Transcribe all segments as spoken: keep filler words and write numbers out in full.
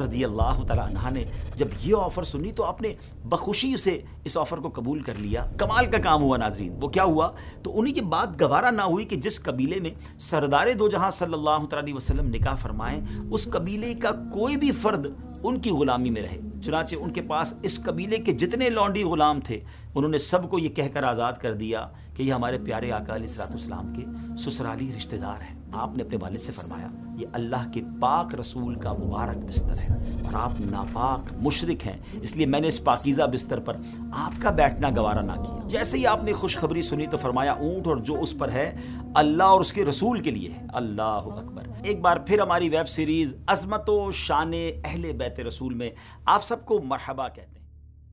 رضی اللہ تعالیٰ عنہ نے جب یہ آفر سنی تو آپ نے بخوشی سے اس آفر کو قبول کر لیا۔ کمال کا کام ہوا ناظرین۔ وہ کیا ہوا تو انہیں یہ بات گوارا نہ ہوئی کہ جس قبیلے میں سردار دو جہاں صلی اللہ تعالیٰ علیہ وسلم نکاح فرمائیں اس قبیلے کا کوئی بھی فرد ان کی غلامی میں رہے۔ چنانچہ ان کے پاس اس قبیلے کے جتنے لونڈی غلام تھے انہوں نے سب کو یہ کہہ کر آزاد کر دیا کہ یہ ہمارے پیارے آقا علیہ الصلوۃ والسلام کے سسرالی رشتہ دار ہیں۔ آپ نے اپنے والد سے فرمایا یہ اللہ کے پاک رسول کا مبارک بستر ہے اور آپ ناپاک مشرک ہیں، اس لیے میں نے اس پاکیزہ بستر پر آپ کا بیٹھنا گوارا نہ کیا۔ جیسے ہی آپ نے خوشخبری سنی تو فرمایا اونٹ اور جو اس پر ہے اللہ اور اس کے رسول کے لیے ہے۔ اللہ اکبر۔ ایک بار پھر ہماری ویب سیریز عظمت و شان اہل بیت رسول میں آپ سب کو مرحبا کہتے ہیں۔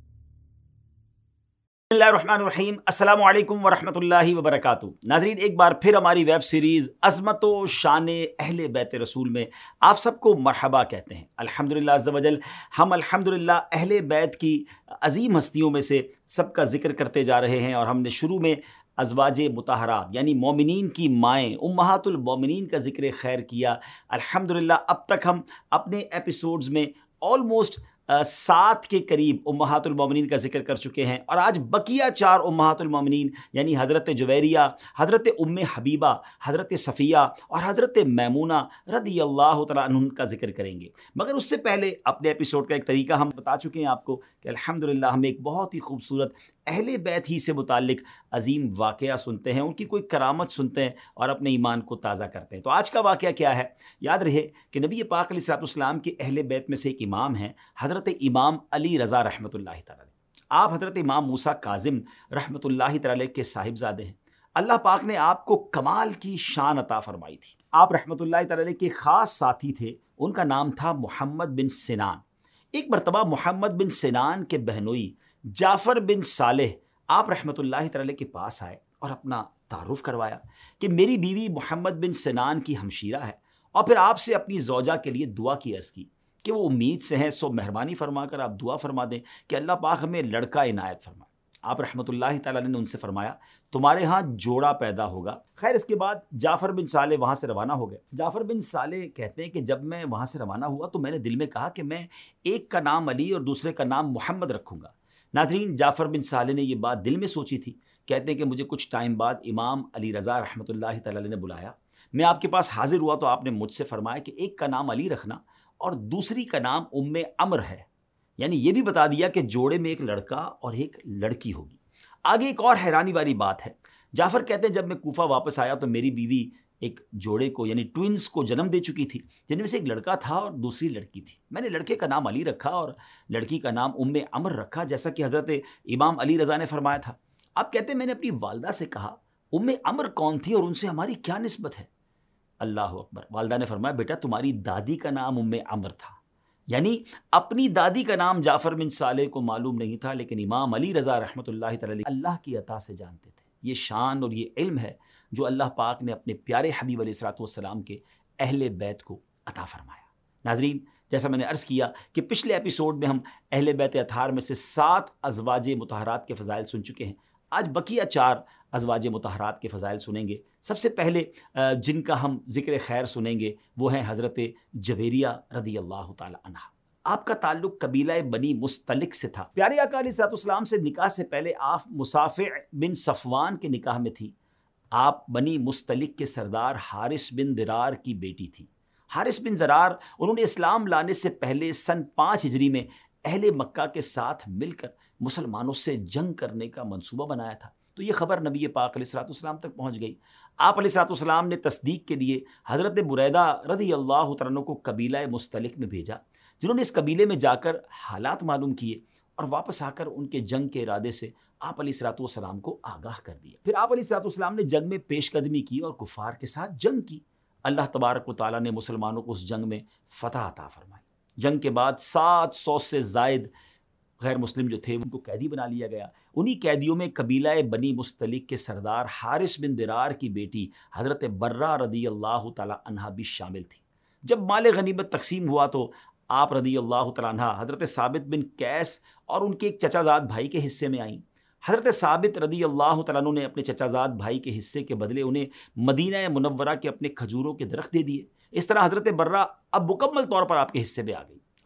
بسم اللہ الرحمن الرحیم، السلام علیکم ورحمۃ اللہ وبرکاتہ۔ ناظرین ایک بار پھر ہماری ویب سیریز عظمت و شان اہل بیت رسول میں آپ سب کو مرحبا کہتے ہیں۔ الحمدللہ عز و جل ہم الحمدللہ اہل بیت کی عظیم ہستیوں میں سے سب کا ذکر کرتے جا رہے ہیں، اور ہم نے شروع میں ازواج مطہرات یعنی مومنین کی مائیں امہات المومنین کا ذکر خیر کیا۔ الحمدللہ اب تک ہم اپنے ایپیسوڈز میں آلموسٹ سات کے قریب امہات المومنین کا ذکر کر چکے ہیں، اور آج بقیہ چار امہات المومنین یعنی حضرت جویریہ، حضرت ام حبیبہ، حضرت صفیہ اور حضرت میمونہ رضی اللہ تعالیٰ عنہن کا ذکر کریں گے۔ مگر اس سے پہلے اپنے ایپیسوڈ کا ایک طریقہ ہم بتا چکے ہیں آپ کو کہ الحمدللہ ہم ایک بہت ہی خوبصورت اہل بیت ہی سے متعلق عظیم واقعہ سنتے ہیں، ان کی کوئی کرامت سنتے ہیں اور اپنے ایمان کو تازہ کرتے ہیں۔ تو آج کا واقعہ کیا ہے؟ یاد رہے کہ نبی پاک علیہ الصلوۃ والسلام کے اہل بیت میں سے ایک امام ہیں حضرت امام علی رضا رحمۃ اللہ تعالی علیہ۔ آپ حضرت امام موسیٰ کاظم رحمۃ اللہ تعالی علیہ کے صاحبزادے ہیں۔ اللہ پاک نے آپ کو کمال کی شان عطا فرمائی تھی۔ آپ رحمۃ اللہ تعالی علیہ کے خاص ساتھی تھے، ان کا نام تھا محمد بن سنان۔ ایک مرتبہ محمد بن سنان کے بہنوئی جعفر بن صالح آپ رحمۃ اللہ تعالی کے پاس آئے اور اپنا تعارف کروایا کہ میری بیوی محمد بن سنان کی ہمشیرہ ہے، اور پھر آپ سے اپنی زوجہ کے لیے دعا کی عرض کی کہ وہ امید سے ہیں، سو مہربانی فرما کر آپ دعا فرما دیں کہ اللہ پاک ہمیں لڑکا عنایت فرمائے۔ آپ رحمۃ اللہ تعالیٰ نے ان سے فرمایا تمہارے ہاں جوڑا پیدا ہوگا۔ خیر اس کے بعد جعفر بن صالح وہاں سے روانہ ہو گئے۔ جعفر بن صالح کہتے ہیں کہ جب میں وہاں سے روانہ ہوا تو میں نے دل میں کہا کہ میں ایک کا نام علی اور دوسرے کا نام محمد رکھوں گا۔ ناظرین جعفر بن صالح نے یہ بات دل میں سوچی تھی۔ کہتے ہیں کہ مجھے کچھ ٹائم بعد امام علی رضا رحمۃ اللہ تعالی نے بلایا، میں آپ کے پاس حاضر ہوا تو آپ نے مجھ سے فرمایا کہ ایک کا نام علی رکھنا اور دوسری کا نام ام عمر ہے، یعنی یہ بھی بتا دیا کہ جوڑے میں ایک لڑکا اور ایک لڑکی ہوگی۔ آگے ایک اور حیرانی والی بات ہے، جعفر کہتے ہیں جب میں کوفہ واپس آیا تو میری بیوی ایک جوڑے کو یعنی ٹوئنز کو جنم دے چکی تھی، جن میں سے ایک لڑکا تھا اور دوسری لڑکی تھی۔ میں نے لڑکے کا نام علی رکھا اور لڑکی کا نام ام عمر رکھا، جیسا کہ حضرت امام علی رضا نے فرمایا تھا۔ آپ کہتے ہیں میں نے اپنی والدہ سے کہا ام عمر کون تھی اور ان سے ہماری کیا نسبت ہے؟ اللہ اکبر۔ والدہ نے فرمایا بیٹا تمہاری دادی کا نام ام عمر تھا، یعنی اپنی دادی کا نام جعفر بن صالح کو معلوم نہیں تھا، لیکن امام علی رضا رحمۃ اللہ تعالی اللہ کی عطا سے جانتے تھے۔ یہ شان اور یہ علم ہے جو اللہ پاک نے اپنے پیارے حبیب علیہ الصلوۃ والسلام کے اہل بیت کو عطا فرمایا۔ ناظرین جیسا میں نے عرض کیا کہ پچھلے ایپیسوڈ میں ہم اہل بیت اطہار میں سے سات ازواج مطہرات کے فضائل سن چکے ہیں۔ آج بقیہ چار ازواج مطہرات کے فضائل سنیں گے۔ سب سے پہلے جن کا ہم ذکر خیر سنیں گے وہ ہیں حضرت جویریہ رضی اللہ تعالی عنہ۔ آپ کا تعلق قبیلہ بنی مستلق سے تھا۔ پیارے آقا علیہ الصلوۃ والسلام سے نکاح سے پہلے آپ مصافع بن صفوان کے نکاح میں تھی۔ آپ بنی مستلق کے سردار حارث بن درار کی بیٹی تھی۔ حارث بن زرار انہوں نے اسلام لانے سے پہلے سن پانچ ہجری میں اہل مکہ کے ساتھ مل کر مسلمانوں سے جنگ کرنے کا منصوبہ بنایا تھا۔ تو یہ خبر نبی پاک علیہ الصلوۃ والسلام تک پہنچ گئی۔ آپ علیہ الصلوۃ والسلام نے تصدیق کے لیے حضرت بریدہ رضی اللہ تعالیٰ عنہ کو قبیلہ مستلق میں بھیجا، جنہوں نے اس قبیلے میں جا کر حالات معلوم کیے اور واپس آ کر ان کے جنگ کے ارادے سے آپ علیہ الصلوۃ والسلام کو آگاہ کر دیا۔ پھر آپ علیہ الصلوۃ والسلام نے جنگ میں پیش قدمی کی اور کفار کے ساتھ جنگ کی۔ اللہ تبارک و تعالیٰ نے مسلمانوں کو اس جنگ میں فتح عطا فرمائی۔ جنگ کے بعد سات سو سے زائد غیر مسلم جو تھے ان کو قیدی بنا لیا گیا۔ انہی قیدیوں میں قبیلہ بنی مستلق کے سردار حارث بن درار کی بیٹی حضرت برہ رضی اللہ تعالی عنہا بھی شامل تھی۔ جب مال غنیمت تقسیم ہوا تو آپ رضی اللہ تعالیٰ عنہ حضرت ثابت بن قیس اور ان کے ایک چچا زاد بھائی کے حصے میں آئیں۔ حضرت ثابت رضی اللہ تعالیٰ عنہ نے اپنے چچا زاد بھائی کے حصے کے بدلے انہیں مدینہ منورہ کے اپنے کھجوروں کے درخت دے دیے۔ اس طرح حضرت برہ اب مکمل طور پر آپ کے حصے میں آ گئی۔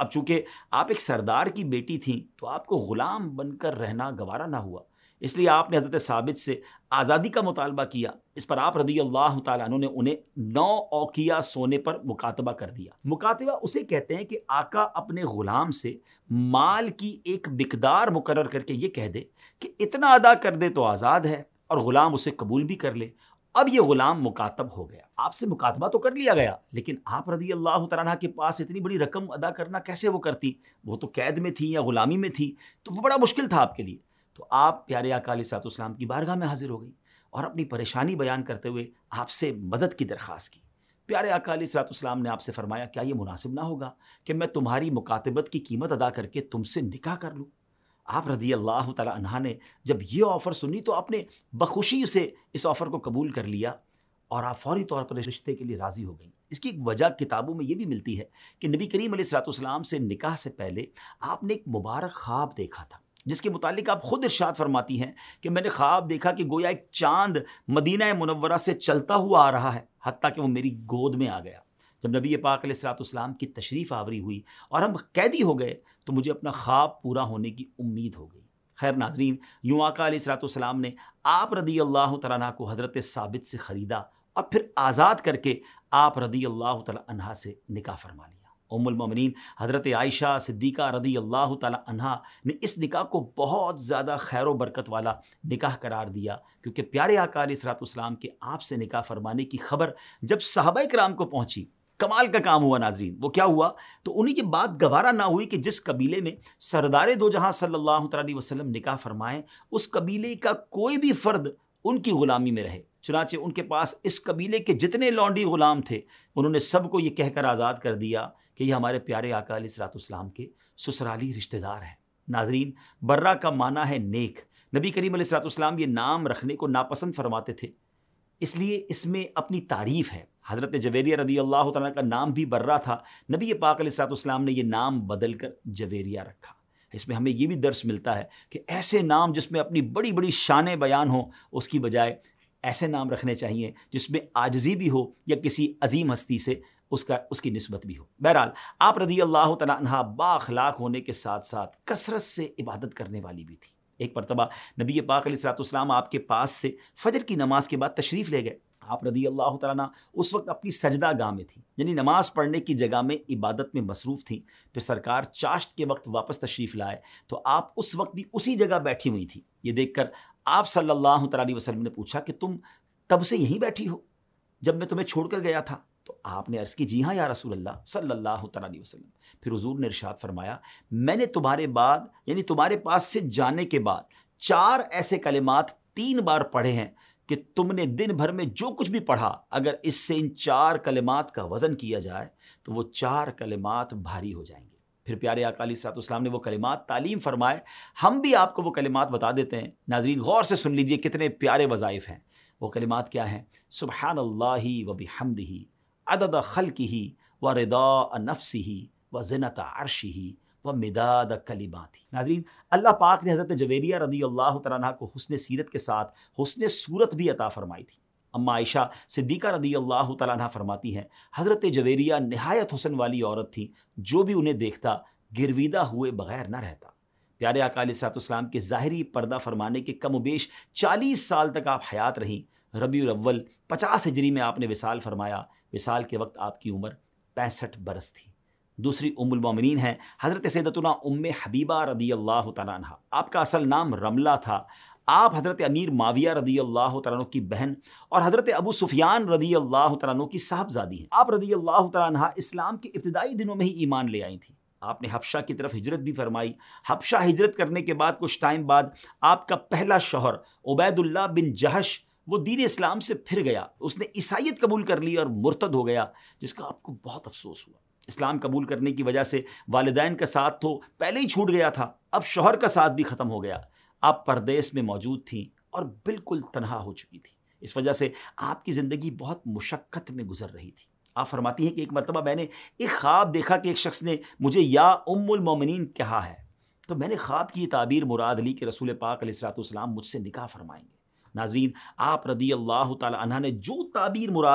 اب چونکہ آپ ایک سردار کی بیٹی تھیں تو آپ کو غلام بن کر رہنا گوارا نہ ہوا، اس لیے آپ نے حضرت ثابت سے آزادی کا مطالبہ کیا۔ اس پر آپ رضی اللہ تعالیٰ عنہ نے انہیں نو اوقیہ سونے پر مکاتبہ کر دیا۔ مکاتبہ اسے کہتے ہیں کہ آقا اپنے غلام سے مال کی ایک مقدار مقرر کر کے یہ کہہ دے کہ اتنا ادا کر دے تو آزاد ہے، اور غلام اسے قبول بھی کر لے۔ اب یہ غلام مکاتب ہو گیا، آپ سے مکاتبہ تو کر لیا گیا، لیکن آپ رضی اللہ تعالیٰ عنہ کے پاس اتنی بڑی رقم ادا کرنا کیسے وہ کرتی؟ وہ تو قید میں تھی یا غلامی میں تھی، تو وہ بڑا مشکل تھا آپ کے لیے۔ تو آپ پیارے آقا علیہ الصلوۃ والسلام کی بارگاہ میں حاضر ہو گئی اور اپنی پریشانی بیان کرتے ہوئے آپ سے مدد کی درخواست کی۔ پیارے آقا علیہ الصلوۃ والسلام نے آپ سے فرمایا، کیا یہ مناسب نہ ہوگا کہ میں تمہاری مکاتبت کی قیمت ادا کر کے تم سے نکاح کر لوں؟ آپ رضی اللہ تعالیٰ عنہ نے جب یہ آفر سنی تو آپ نے بخوشی سے اس آفر کو قبول کر لیا اور آپ فوری طور پر اس رشتے کے لیے راضی ہو گئیں۔ اس کی ایک وجہ کتابوں میں یہ بھی ملتی ہے کہ نبی کریم علیہ الصلوۃ والسلام سے نکاح سے پہلے آپ نے ایک مبارک خواب دیکھا تھا، جس کے متعلق آپ خود ارشاد فرماتی ہیں کہ میں نے خواب دیکھا کہ گویا ایک چاند مدینہ منورہ سے چلتا ہوا آ رہا ہے، حتیٰ کہ وہ میری گود میں آ گیا۔ جب نبی پاک علیہ الصلوۃ والسلام کی تشریف آوری ہوئی اور ہم قیدی ہو گئے تو مجھے اپنا خواب پورا ہونے کی امید ہو گئی۔ خیر ناظرین، یوں آقا علیہ الصلوۃ والسلام نے آپ رضی اللہ تعالیٰ عنہ کو حضرت ثابت سے خریدا اور پھر آزاد کر کے آپ رضی اللہ تعالیٰ عنہ سے نکاح فرما لیا۔ ام المومنین حضرت عائشہ صدیقہ رضی اللہ تعالیٰ عنہ نے اس نکاح کو بہت زیادہ خیر و برکت والا نکاح قرار دیا، کیونکہ پیارے آقا علیہ الصلوۃ والسلام کے آپ سے نکاح فرمانے کی خبر جب صحابہ کرام کو پہنچی، کمال کا کام ہوا ناظرین۔ وہ کیا ہوا تو انہیں یہ بات گوارا نہ ہوئی کہ جس قبیلے میں سردار دو جہاں صلی اللہ تعالیٰ علیہ وسلم نکاح فرمائیں، اس قبیلے کا کوئی بھی فرد ان کی غلامی میں رہے۔ چنانچہ ان کے پاس اس قبیلے کے جتنے لونڈی غلام تھے انہوں نے سب کو یہ کہہ کر آزاد کر دیا کہ یہ ہمارے پیارے آقا علیہ الصلوۃ والسلام کے سسرالی رشتہ دار ہیں۔ ناظرین، برہ کا معنی ہے نیک۔ نبی کریم علیہ الصلوۃ والسلام یہ نام رکھنے کو ناپسند فرماتے تھے، اس لیے اس میں اپنی تعریف ہے۔ حضرت جویریہ رضی اللہ تعالیٰ کا نام بھی برہ تھا، نبی پاک علیہ الصلوۃ والسلام نے یہ نام بدل کر جویریہ رکھا۔ اس میں ہمیں یہ بھی درس ملتا ہے کہ ایسے نام جس میں اپنی بڑی بڑی شانیں بیان ہوں، اس کی بجائے ایسے نام رکھنے چاہیے جس میں عاجزی بھی ہو یا کسی عظیم ہستی سے اس کا اس کی نسبت بھی ہو۔ بہرحال آپ رضی اللہ تعالیٰ عنہ با اخلاق ہونے کے ساتھ ساتھ کثرت سے عبادت کرنے والی بھی تھی۔ ایک مرتبہ نبی پاک علیہ الصلوۃ والسلام آپ کے پاس سے فجر کی نماز کے بعد تشریف لے گئے۔ آپ رضی اللہ تعالیٰ عنہ اس وقت اپنی سجدہ گاہ میں تھی، یعنی نماز پڑھنے کی جگہ میں عبادت میں مصروف تھیں۔ پھر سرکار چاشت کے وقت واپس تشریف لائے تو آپ اس وقت بھی اسی جگہ بیٹھی ہوئی تھی۔ یہ دیکھ کر آپ صلی اللہ تعالیٰ علیہ وسلم نے پوچھا کہ تم تب سے یہیں بیٹھی ہو جب میں تمہیں چھوڑ کر گیا تھا؟ تو آپ نے عرض کی، جی ہاں یا رسول اللہ صلی اللہ تعالیٰ علیہ وسلم۔ پھر حضور نے ارشاد فرمایا، میں نے تمہارے بعد یعنی تمہارے پاس سے جانے کے بعد چار ایسے کلمات تین بار پڑھے ہیں کہ تم نے دن بھر میں جو کچھ بھی پڑھا، اگر اس سے ان چار کلمات کا وزن کیا جائے تو وہ چار کلمات بھاری ہو جائیں گے۔ پھر پیارے آقا علیہ الصلوۃ والسلام نے وہ کلمات تعلیم فرمائے، ہم بھی آپ کو وہ کلمات بتا دیتے ہیں۔ ناظرین غور سے سن لیجئے، کتنے پیارے وظائف ہیں۔ وہ کلمات کیا ہیں؟ سبحان اللہ و بحمدہ عدد خلقہ و رضاء نفسہ و زنۃ عرشہ و مداد کلماتہ۔ ناظرین اللہ پاک نے حضرت جویریہ رضی اللہ تعالیٰ عنہ کو حسن سیرت کے ساتھ حسن صورت بھی عطا فرمائی تھی۔ اما عائشہ صدیقہ رضی اللہ تعالیٰ عنہ فرماتی ہیں، حضرت جویریہ نہایت حسن والی عورت تھی، جو بھی انہیں دیکھتا گرویدہ ہوئے بغیر نہ رہتا۔ پیارے آقا علیہ الصلوۃ والسلام کے ظاہری پردہ فرمانے کے کم و بیش چالیس سال تک آپ حیات رہیں۔ ربیع الاول پچاس ہجری میں آپ نے وصال فرمایا۔ وصال کے وقت آپ کی عمر پینسٹھ برس تھی۔ دوسری ام المومنین ہیں حضرت سیدتنا ام حبیبہ رضی اللہ تعالیٰ عنہ۔ آپ کا اصل نام رملہ تھا۔ آپ حضرت امیر معاویہ رضی اللہ تعالیٰ عنہ کی بہن اور حضرت ابو سفیان رضی اللہ تعالیٰ عنہ کی صاحبزادی ہیں۔ آپ رضی اللہ تعالیٰ عنہ اسلام کے ابتدائی دنوں میں ہی ایمان لے آئی تھیں۔ آپ نے حبشہ کی طرف ہجرت بھی فرمائی۔ حبشہ ہجرت کرنے کے بعد کچھ ٹائم بعد آپ کا پہلا شوہر عبید اللہ بن جہش وہ دین اسلام سے پھر گیا، اس نے عیسائیت قبول کر لی اور مرتد ہو گیا، جس کا آپ کو بہت افسوس ہوا۔ اسلام قبول کرنے کی وجہ سے والدین کا ساتھ تو پہلے ہی چھوٹ گیا تھا، اب شوہر کا ساتھ بھی ختم ہو گیا۔ آپ پردیس میں موجود تھیں اور بالکل تنہا ہو چکی تھی، اس وجہ سے آپ کی زندگی بہت مشقت میں گزر رہی تھی۔ آپ فرماتی ہیں کہ ایک مرتبہ میں نے ایک خواب دیکھا کہ ایک شخص نے مجھے یا ام المومنین کہا ہے، تو میں نے خواب کی تعبیر مراد لی کہ رسول پاک علیہ الصلوۃ والسلام مجھ سے نکاح فرمائیں گے۔ ناظرین آپ رضی اللہ تعالی عنہ نے جو تعبیر مراد لی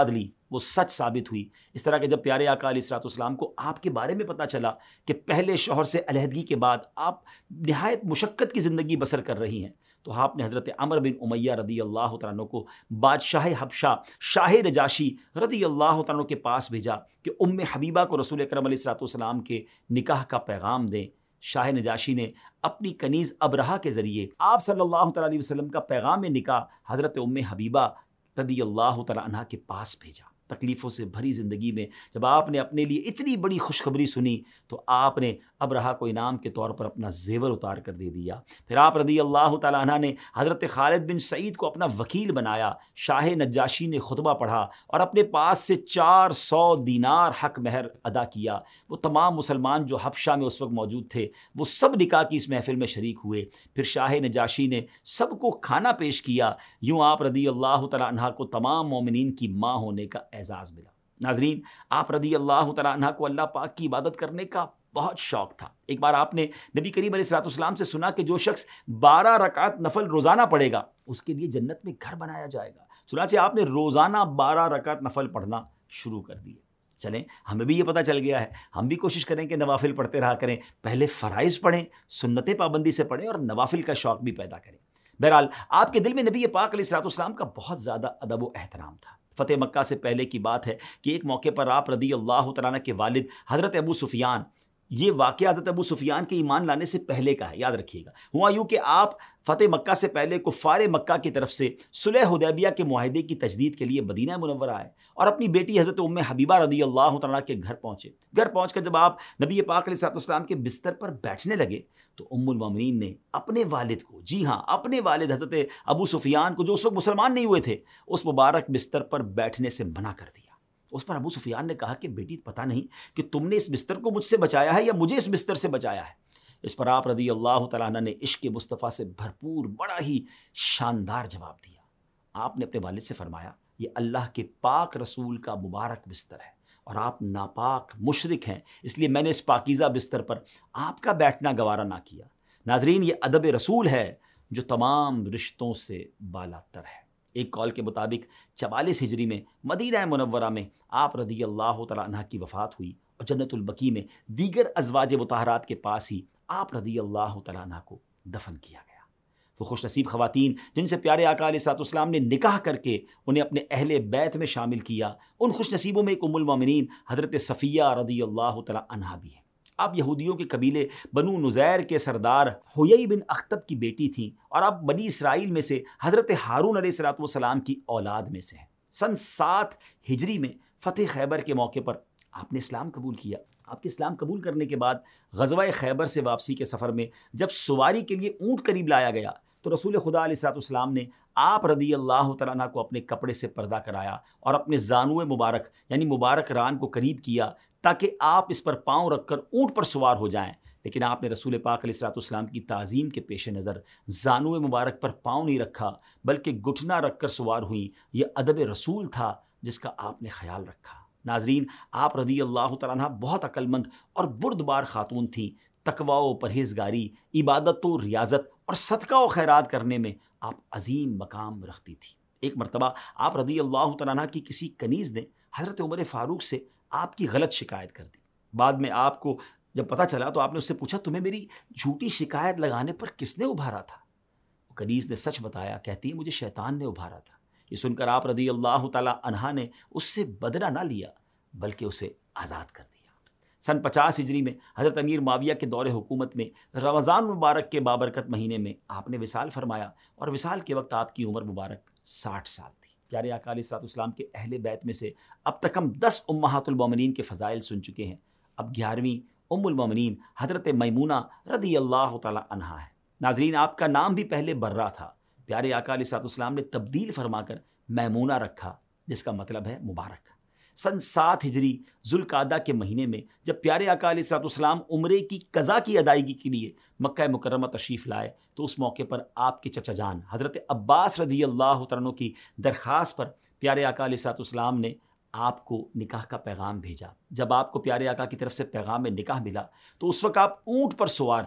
وہ سچ ثابت ہوئی۔ اس طرح کہ جب پیارے آقا علیہ الصلوۃ والسلام کو آپ کے بارے میں پتہ چلا کہ پہلے شوہر سے علیحدگی کے بعد آپ نہایت مشقت کی زندگی بسر کر رہی ہیں، تو آپ نے حضرت عمرو بن امیہ رضی اللہ تعالیٰ عنہ کو بادشاہ حبشہ شاہ نجاشی رضی اللہ تعالیٰ عنہ کے پاس بھیجا کہ ام حبیبہ کو رسول اکرم علیہ الصلوۃ والسلام کے نکاح کا پیغام دیں۔ شاہ نجاشی نے اپنی کنیز ابرہہ کے ذریعے آپ صلی اللہ تعالیٰ علیہ وسلم کا پیغام نکاح حضرت ام حبیبہ رضی اللہ تعالیٰ عنہ کے پاس بھیجا۔ تکلیفوں سے بھری زندگی میں جب آپ نے اپنے لیے اتنی بڑی خوشخبری سنی تو آپ نے ابرہہ کو انعام کے طور پر اپنا زیور اتار کر دے دیا۔ پھر آپ رضی اللہ تعالیٰ عنہ نے حضرت خالد بن سعید کو اپنا وکیل بنایا۔ شاہ نجاشی نے خطبہ پڑھا اور اپنے پاس سے چار سو دینار حق مہر ادا کیا۔ وہ تمام مسلمان جو حبشہ میں اس وقت موجود تھے وہ سب نکاح کی اس محفل میں شریک ہوئے۔ پھر شاہ نجاشی نے سب کو کھانا پیش کیا۔ یوں آپ رضی اللہ تعالیٰ عنہ کو تمام مومنین کی ماں ہونے کا اعزاز ملا۔ ناظرین، آپ رضی اللہ تعالیٰ عنہ کو اللہ پاک کی عبادت کرنے کا بہت شوق تھا۔ ایک بار آپ نے نبی کریم علیہ الصلوۃ والسلام سے سنا کہ جو شخص بارہ رکعت نفل روزانہ پڑھے گا اس کے لیے جنت میں گھر بنایا جائے گا۔ چنانچہ آپ نے روزانہ بارہ رکعت نفل پڑھنا شروع کر دیے۔ چلیں، ہمیں بھی یہ پتہ چل گیا ہے، ہم بھی کوشش کریں کہ نوافل پڑھتے رہا کریں۔ پہلے فرائض پڑھیں، سنتیں پابندی سے پڑھیں اور نوافل کا شوق بھی پیدا کریں۔ بہرحال آپ کے دل میں نبی پاک علیہ الصلوۃ والسلام کا بہت زیادہ ادب و احترام تھا۔ فتح مکہ سے پہلے کی بات ہے کہ ایک موقع پر آپ رضی اللہ تعالیٰ عنہ کے والد حضرت ابو سفیان، یہ واقعہ حضرت ابو سفیان کے ایمان لانے سے پہلے کا ہے، یاد رکھیے گا۔ ہوا یوں کہ آپ فتح مکہ سے پہلے کفار مکہ کی طرف سے صلح حدیبیہ کے معاہدے کی تجدید کے لیے مدینہ منورہ آئے اور اپنی بیٹی حضرت ام حبیبہ رضی اللہ تعالیٰ کے گھر پہنچے۔ گھر پہنچ کر جب آپ نبی پاک علیہ الصلوۃ والسلام کے بستر پر بیٹھنے لگے تو ام المومنین نے اپنے والد کو، جی ہاں اپنے والد حضرت ابو سفیان کو، جو اس وقت مسلمان نہیں ہوئے تھے، اس مبارک بستر پر بیٹھنے سے منع کر دیا۔ اس پر ابو سفیان نے کہا کہ بیٹی پتہ نہیں کہ تم نے اس بستر کو مجھ سے بچایا ہے یا مجھے اس بستر سے بچایا ہے۔ اس پر آپ رضی اللہ تعالیٰ عنہ نے عشق مصطفیٰ سے بھرپور بڑا ہی شاندار جواب دیا۔ آپ نے اپنے والد سے فرمایا، یہ اللہ کے پاک رسول کا مبارک بستر ہے اور آپ ناپاک مشرک ہیں، اس لیے میں نے اس پاکیزہ بستر پر آپ کا بیٹھنا گوارا نہ کیا۔ ناظرین، یہ ادب رسول ہے جو تمام رشتوں سے بالا تر ہے۔ ایک قول کے مطابق چوالیس ہجری میں مدینہ منورہ میں آپ رضی اللہ تعالیٰ عنہ کی وفات ہوئی اور جنت البقیع میں دیگر ازواج مطہرات کے پاس ہی آپ رضی اللہ تعالیٰ عنہ کو دفن کیا گیا۔ وہ خوش نصیب خواتین جن سے پیارے آقا علیہ الصلوۃ والسلام نے نکاح کر کے انہیں اپنے اہل بیت میں شامل کیا، ان خوش نصیبوں میں ایک ام المومنین حضرت صفیہ رضی اللہ تعالیٰ عنہا بھی ہیں۔ آپ یہودیوں کے قبیلے بنو نزیر کے سردار حیی بن اخطب کی بیٹی تھیں اور آپ بنی اسرائیل میں سے حضرت ہارون علیہ الصلوۃ والسلام کی اولاد میں سے ہیں۔ سن سات ہجری میں فتح خیبر کے موقع پر آپ نے اسلام قبول کیا۔ آپ کے اسلام قبول کرنے کے بعد غزوہ خیبر سے واپسی کے سفر میں جب سواری کے لیے اونٹ قریب لایا گیا تو رسول خدا علیہ الصلوۃ والسلام نے آپ رضی اللہ تعالیٰ عنہ کو اپنے کپڑے سے پردہ کرایا اور اپنے زانوئے مبارک یعنی مبارک ران کو قریب کیا تاکہ آپ اس پر پاؤں رکھ کر اونٹ پر سوار ہو جائیں، لیکن آپ نے رسول پاک علیہ الصلوۃ والسلام کی تعظیم کے پیش نظر زانوئے مبارک پر پاؤں نہیں رکھا بلکہ گھٹنا رکھ کر سوار ہوئیں۔ یہ ادب رسول تھا جس کا آپ نے خیال رکھا۔ ناظرین، آپ رضی اللہ تعالیٰ عنہ بہت عقل مند اور بردبار خاتون تھیں۔ تقویٰ و پرہیزگاری، عبادت و ریاضت اور صدقہ و خیرات کرنے میں آپ عظیم مقام رکھتی تھی۔ ایک مرتبہ آپ رضی اللہ تعالیٰ عنہ کی کسی کنیز نے حضرت عمر فاروق سے آپ کی غلط شکایت کر دی۔ بعد میں آپ کو جب پتہ چلا تو آپ نے اس سے پوچھا، تمہیں میری جھوٹی شکایت لگانے پر کس نے ابھارا تھا؟ وہ کنیز نے سچ بتایا، کہتی ہے مجھے شیطان نے ابھارا تھا۔ یہ سن کر آپ رضی اللہ تعالیٰ عنہ نے اس سے بدلہ نہ لیا بلکہ اسے آزاد کر دیا۔ سن پچاس ہجری میں حضرت امیر معاویہ کے دور حکومت میں رمضان مبارک کے بابرکت مہینے میں آپ نے وصال فرمایا اور وصال کے وقت آپ کی عمر مبارک ساٹھ سال تھی۔ پیارے آقا علیہ الصلوۃ والسلام کے اہل بیت میں سے اب تک ہم دس امہات المومنین کے فضائل سن چکے ہیں، اب گیارہویں ام المومنین حضرت میمونہ رضی اللہ تعالی عنہا ہے۔ ناظرین، آپ کا نام بھی پہلے برہ تھا، پیارے آقا علیہ الصلوۃ والسلام نے تبدیل فرما کر میمونہ رکھا جس کا مطلب ہے مبارک۔ سن سات ہجری ذوالقعدہ کے مہینے میں جب پیارے آقا علیہ الصلوۃ والسلام عمرے کی قضا کی ادائیگی کے لیے مکہ مکرمہ تشریف لائے تو اس موقع پر آپ کے چچا جان حضرت عباس رضی اللہ تعالیٰ عنہ کی درخواست پر پیارے آقا علیہ الصلوۃ والسلام نے آپ کو نکاح کا پیغام بھیجا۔ جب آپ کو پیارے آقا کی طرف سے پیغام نکاح ملا تو اس وقت آپ اونٹ پر سوار تھی۔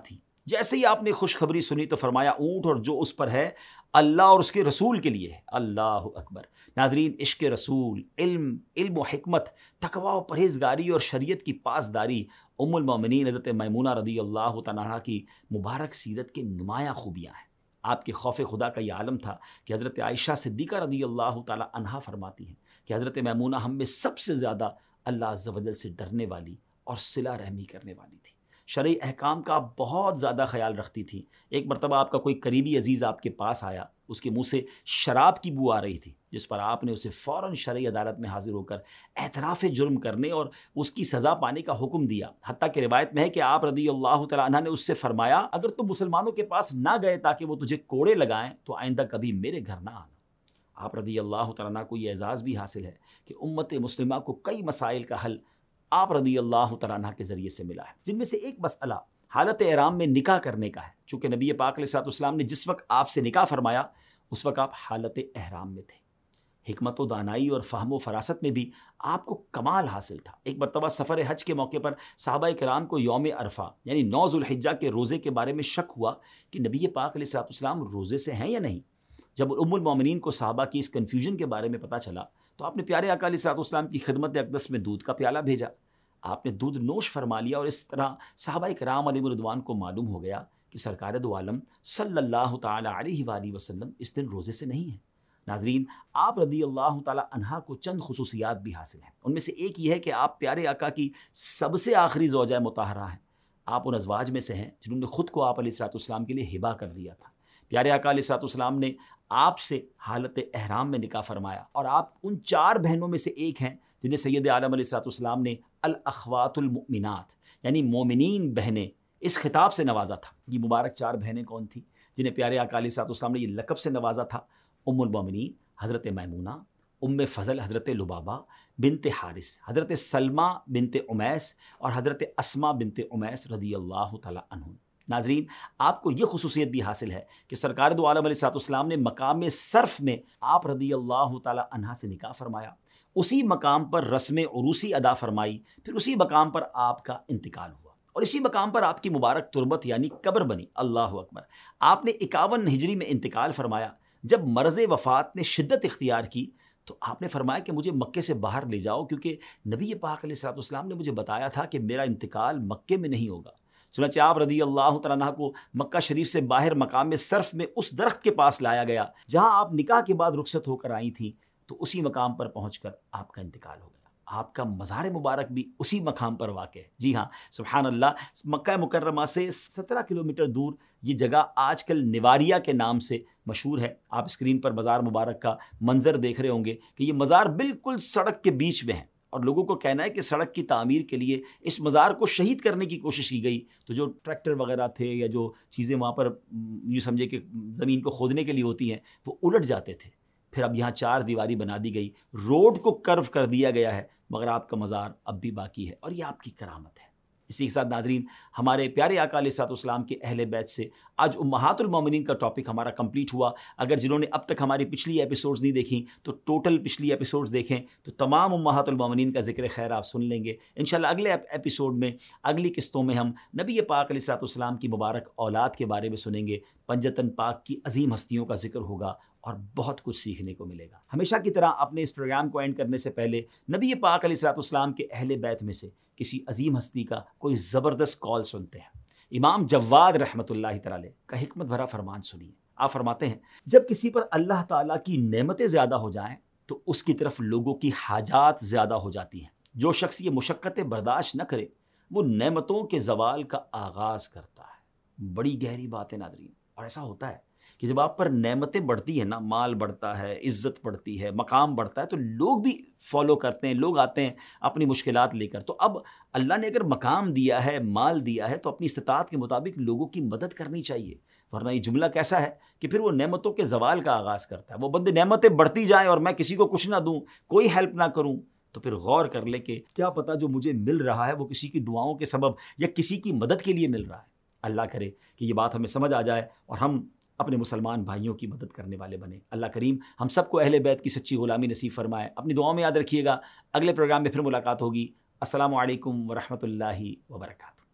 جیسے ہی آپ نے خوشخبری سنی تو فرمایا اونٹ اور جو اس پر ہے اللہ اور اس کے رسول کے لیے ہے۔ اللہ اکبر۔ ناظرین، عشق رسول، علم علم و حکمت، تقوی و پرہیزگاری اور شریعت کی پاسداری ام المومنین حضرت میمونہ رضی اللہ تعالیٰ عنہا کی مبارک سیرت کے نمایاں خوبیاں ہیں۔ آپ کے خوف خدا کا یہ عالم تھا کہ حضرت عائشہ صدیقہ رضی اللہ تعالیٰ عنہا فرماتی ہیں کہ حضرت میمونہ ہم میں سب سے زیادہ اللہ عز و جل سے ڈرنے والی اور صلہ رحمی کرنے والی تھی، شرعی احکام کا بہت زیادہ خیال رکھتی تھی۔ ایک مرتبہ آپ کا کوئی قریبی عزیز آپ کے پاس آیا، اس کے منہ سے شراب کی بو آ رہی تھی، جس پر آپ نے اسے فوراً شرعی عدالت میں حاضر ہو کر اعتراف جرم کرنے اور اس کی سزا پانے کا حکم دیا۔ حتیٰ کہ روایت میں ہے کہ آپ رضی اللہ تعالیٰ عنہ نے اس سے فرمایا اگر تم مسلمانوں کے پاس نہ گئے تاکہ وہ تجھے کوڑے لگائیں تو آئندہ کبھی میرے گھر نہ آنا۔ آپ رضی اللہ تعالیٰ عنہ کو یہ اعزاز بھی حاصل ہے کہ امت مسلمہ کو کئی مسائل کا حل آپ رضی اللہ تعالیٰ عنہ کے ذریعے سے ملا ہے، جن میں سے ایک مسئلہ حالت احرام میں نکاح کرنے کا ہے۔ چونکہ نبی پاک علیہ الصلوۃ والسلام نے جس وقت آپ سے نکاح فرمایا اس وقت آپ حالت احرام میں تھے۔ حکمت و دانائی اور فہم و فراست میں بھی آپ کو کمال حاصل تھا۔ ایک مرتبہ سفر حج کے موقع پر صحابہ کرام کو یوم عرفہ یعنی نو ذوالحجہ کے روزے کے بارے میں شک ہوا کہ نبی پاک علیہ الصلوۃ والسلام روزے سے ہیں یا نہیں۔ جب ام المومنین کو صحابہ کی اس کنفیوژن کے بارے میں پتہ چلا تو آپ نے پیارے آقا علیہ الصلوۃ والسلام کی خدمت اقدس میں دودھ کا پیالہ بھیجا۔ آپ نے دودھ نوش فرما لیا اور اس طرح صحابہ کرام علیہم رضوان کو معلوم ہو گیا کہ سرکار دو عالم صلی اللہ تعالی علیہ وآلہ وسلم اس دن روزے سے نہیں ہیں۔ ناظرین، آپ رضی اللہ تعالی عنہا کو چند خصوصیات بھی حاصل ہیں۔ ان میں سے ایک یہ ہے کہ آپ پیارے آقا کی سب سے آخری زوجہ مطہرہ ہیں۔ آپ ان ازواج میں سے ہیں جنہوں نے خود کو آپ علیہ الصلوۃ والسلام کے لیے ہبہ کر دیا تھا۔ پیارے آقا علیہ الصلوۃ والسلام نے آپ سے حالت احرام میں نکاح فرمایا اور آپ ان چار بہنوں میں سے ایک ہیں جنہیں سید عالم علیہ الصلوۃ والسلام نے الاخوات المؤمنات یعنی مومنین بہنیں اس خطاب سے نوازا تھا۔ یہ مبارک چار بہنیں کون تھیں جنہیں پیارے آقا علیہ الصلوۃ والسلام نے یہ لقب سے نوازا تھا؟ ام المومنین حضرت میمونہ، ام فضل حضرت لبابہ بنت حارث، حضرت سلمہ بنت امیس اور حضرت اسماء بنت امیس رضی اللہ تعالیٰ عنہم۔ ناظرین، آپ کو یہ خصوصیت بھی حاصل ہے کہ سرکار دو عالم علیہ الصلوۃ والسلام نے مقام صرف میں آپ رضی اللہ تعالیٰ عنہ سے نکاح فرمایا، اسی مقام پر رسم عروسی ادا فرمائی، پھر اسی مقام پر آپ کا انتقال ہوا اور اسی مقام پر آپ کی مبارک تربت یعنی قبر بنی۔ اللہ اکبر۔ آپ نے اکاون ہجری میں انتقال فرمایا۔ جب مرض وفات نے شدت اختیار کی تو آپ نے فرمایا کہ مجھے مکے سے باہر لے جاؤ، کیونکہ نبی پاک علیہ الصلوۃ والسلام نے مجھے بتایا تھا کہ میرا انتقال مکے میں نہیں ہوگا۔ چنانچہ آپ رضی اللہ تعالیٰ عنہ کو مکہ شریف سے باہر مقام صرف میں اس درخت کے پاس لایا گیا جہاں آپ نکاح کے بعد رخصت ہو کر آئی تھیں، تو اسی مقام پر پہنچ کر آپ کا انتقال ہو گیا۔ آپ کا مزار مبارک بھی اسی مقام پر واقع ہے۔ جی ہاں، سبحان اللہ، مکہ مکرمہ سے سترہ کلومیٹر دور یہ جگہ آج کل نواریہ کے نام سے مشہور ہے۔ آپ اسکرین پر مزار مبارک کا منظر دیکھ رہے ہوں گے کہ یہ مزار بالکل سڑک کے بیچ میں ہے، اور لوگوں کو کہنا ہے کہ سڑک کی تعمیر کے لیے اس مزار کو شہید کرنے کی کوشش کی گئی، تو جو ٹریکٹر وغیرہ تھے یا جو چیزیں وہاں پر یوں سمجھے کہ زمین کو کھودنے کے لیے ہوتی ہیں وہ الٹ جاتے تھے۔ پھر اب یہاں چار دیواری بنا دی گئی، روڈ کو کرو کر دیا گیا ہے، مگر آپ کا مزار اب بھی باقی ہے اور یہ آپ کی کرامت ہے۔ اسی کے ساتھ ناظرین، ہمارے پیارے آقا علیہ الصلوۃ والسلام کے اہل بیت سے آج امہات المومنین کا ٹاپک ہمارا کمپلیٹ ہوا۔ اگر جنہوں نے اب تک ہماری پچھلی ایپیسوڈز نہیں دیکھیں تو ٹوٹل پچھلی ایپیسوڈز دیکھیں تو تمام امہات المومنین کا ذکر خیر آپ سن لیں گے۔ انشاءاللہ اگلے ایپیسوڈ میں، اگلی قسطوں میں ہم نبی پاک علیہ الصلوۃ والسلام کی مبارک اولاد کے بارے میں سنیں گے، پنجتن پاک کی عظیم ہستیوں کا ذکر ہوگا اور بہت کچھ سیکھنے کو ملے گا۔ ہمیشہ کی طرح اپنے اس پروگرام کو اینڈ کرنے سے پہلے نبی پاک علیہ الصلوۃ والسلام کے اہل بیت میں سے کسی عظیم ہستی کا کوئی زبردست کال سنتے ہیں۔ امام جواد رحمۃ اللہ تعالی کا حکمت بھرا فرمان سنیے۔ آپ فرماتے ہیں، جب کسی پر اللہ تعالیٰ کی نعمتیں زیادہ ہو جائیں تو اس کی طرف لوگوں کی حاجات زیادہ ہو جاتی ہیں۔ جو شخص یہ مشقتیں برداشت نہ کرے وہ نعمتوں کے زوال کا آغاز کرتا ہے۔ بڑی گہری بات ہے ناظرین، اور ایسا ہوتا ہے کہ جب آپ پر نعمتیں بڑھتی ہیں نا، مال بڑھتا ہے، عزت بڑھتی ہے، مقام بڑھتا ہے، تو لوگ بھی فالو کرتے ہیں، لوگ آتے ہیں اپنی مشکلات لے کر۔ تو اب اللہ نے اگر مقام دیا ہے، مال دیا ہے، تو اپنی استطاعت کے مطابق لوگوں کی مدد کرنی چاہیے، ورنہ یہ جملہ کیسا ہے کہ پھر وہ نعمتوں کے زوال کا آغاز کرتا ہے۔ وہ بندے نعمتیں بڑھتی جائیں اور میں کسی کو کچھ نہ دوں، کوئی ہیلپ نہ کروں، تو پھر غور کر لے کہ کیا پتہ جو مجھے مل رہا ہے وہ کسی کی دعاؤں کے سبب یا کسی کی مدد کے لیے مل رہا ہے۔ اللہ کرے کہ یہ بات ہمیں سمجھ آ جائے اور ہم اپنے مسلمان بھائیوں کی مدد کرنے والے بنے۔ اللہ کریم ہم سب کو اہل بیت کی سچی غلامی نصیب فرمائے۔ اپنی دعاؤں میں یاد رکھیے گا۔ اگلے پروگرام میں پھر ملاقات ہوگی۔ السلام علیکم ورحمۃ اللہ وبرکاتہ۔